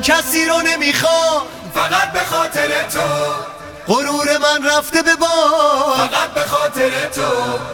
کسی رو نمیخوام فقط به خاطر تو. غرور من رفته به باد فقط به خاطر تو.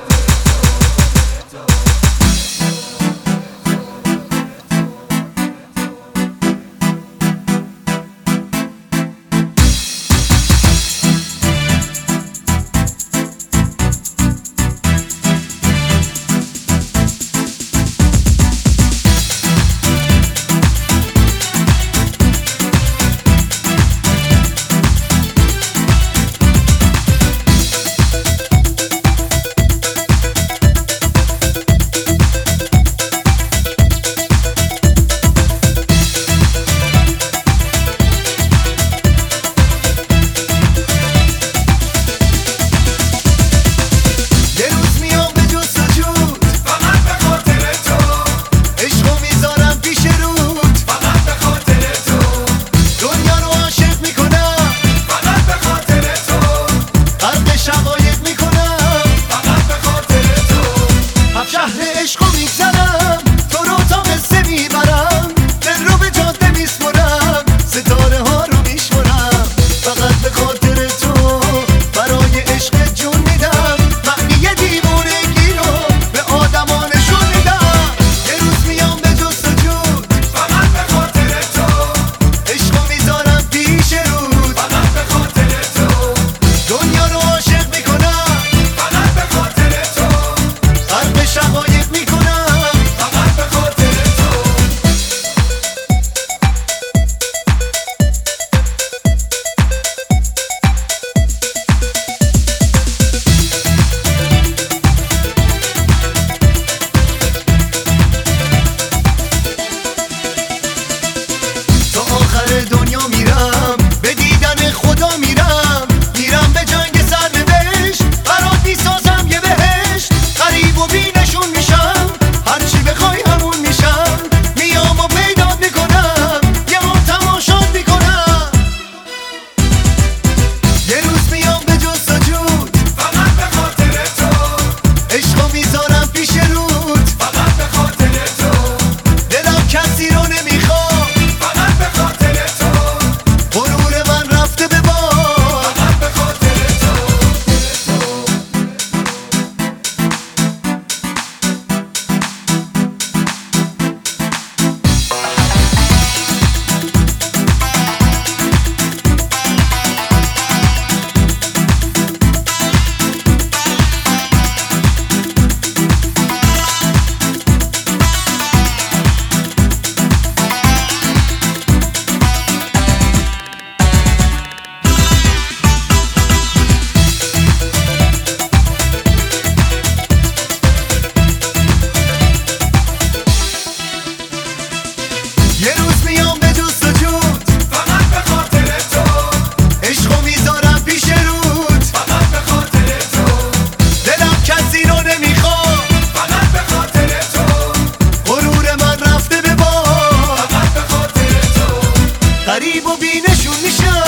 دنیا میرم به دیدن خدا میرم به جنگ سرنوشت برات میسازم یه بهشت غریب و بینشون میشم هرچی بخوای همون میشم میام و پیدات میکنم یه هم تماشات میکنم یه روز میام به جستجوت فقط به خاطر تو. عشقو میذارم پیش رود فقط به خاطر تو. دلم کسی رو نمیخوام فقط به خاطر تو. غرور من رفته به باد فقط به خاطر تو. یه روز میام به جستجوت فقط به خاطر تو. عشقو میذارم پیش رود فقط به خاطر تو. دلم کسی رو نمیخوام فقط به خاطر تو. غرور من رفته به باد فقط به خاطر تو. غریب و بینشون میشم